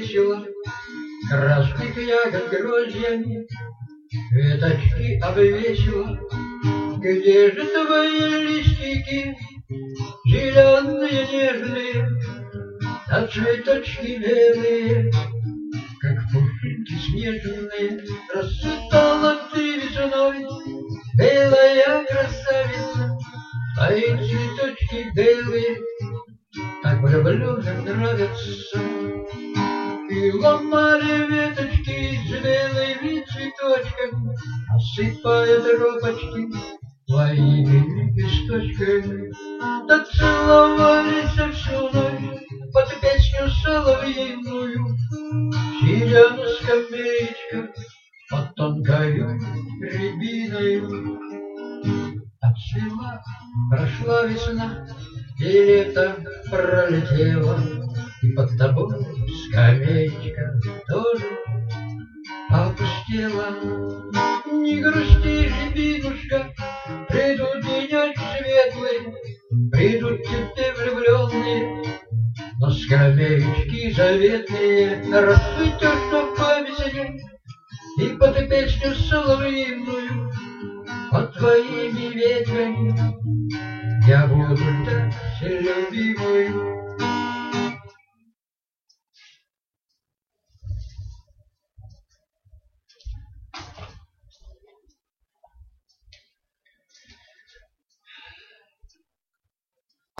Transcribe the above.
весело, красных ягод гроздьями веточки обвесила. Где же твои листики, зеленые нежные, а цветочки белые, как пушинки снежные? Расцветала ты весной, белая красавица, твои цветочки белые так влюбленным нравятся. И ломали веточки с белыми цветочками, осыпая ропочки твоими листочками. Да целовались всю ночь под песню соловьиную, сидя на скамеечках под тонкою рябиною. Отцвела, прошла весна, и лето пролетело, и под тобой скамеечка тоже опустела. Не грусти, рябинушка, придут денечки светлые, придут тебе влюбленные, но скамеечки заветные расцветешь на памяти, и под песню соловьиную под твоими ветвями я буду ждать любимую.